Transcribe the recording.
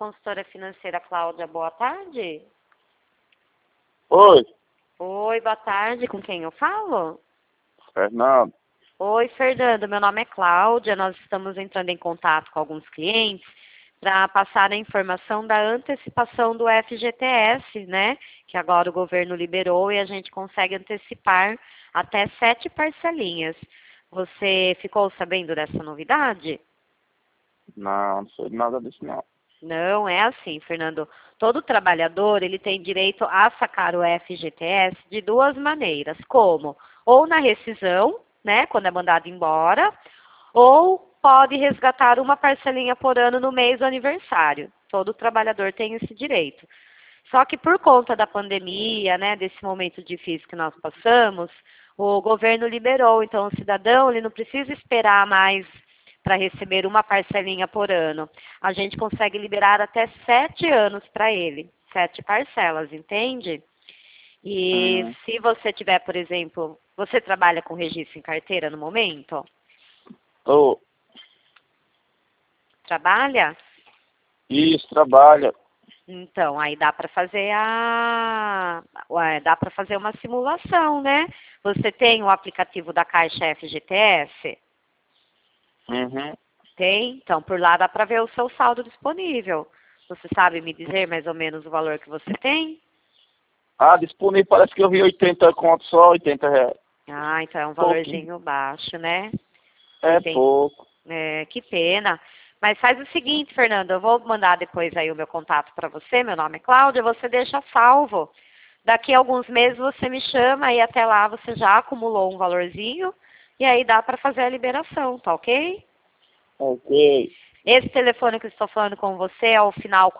consultora financeira Cláudia, boa tarde. Oi, Oi, boa tarde, com quem eu falo? Fernando. Oi, Fernando, meu nome é Cláudia, nós estamos entrando em contato com alguns clientes para passar a informação da antecipação do FGTS, né? Que agora o governo liberou e a gente consegue antecipar até 7 parcelinhas. Você ficou sabendo dessa novidade? Não sei de nada disso não. Não, é assim, Fernando. Todo trabalhador, ele tem direito a sacar o FGTS de duas maneiras, como ou na rescisão, né, quando é mandado embora, ou pode resgatar uma parcelinha por ano no mês do aniversário. Todo trabalhador tem esse direito. Só que por conta da pandemia, né, desse momento difícil que nós passamos, o governo liberou, então o cidadão ele não precisa esperar mais para receber uma parcelinha por ano. A gente consegue liberar até 7 anos para ele, 7 parcelas, entende? E Hum. se você tiver, por exemplo, você trabalha com registro em carteira no momento? Tô. Trabalha? Isso, trabalha. Então, aí dá para fazer dá para fazer uma simulação, né? Você tem o aplicativo da Caixa FGTS? Uhum. Tem? Então, por lá dá para ver o seu saldo disponível. Você sabe me dizer mais ou menos o valor que você tem? Ah, disponível, parece que eu vi 80 conto só, 80 reais. Ah, então é um Pouquinho. valorzinho baixo, né? É Entendi. pouco. É, que pena. Mas faz o seguinte, Fernando, eu vou mandar depois aí o meu contato para você, meu nome é Cláudia, você deixa salvo. Daqui a alguns meses você me chama e até lá você já acumulou um valorzinho e aí dá para fazer a liberação, tá ok? Ok. Esse telefone que eu estou falando com você é o final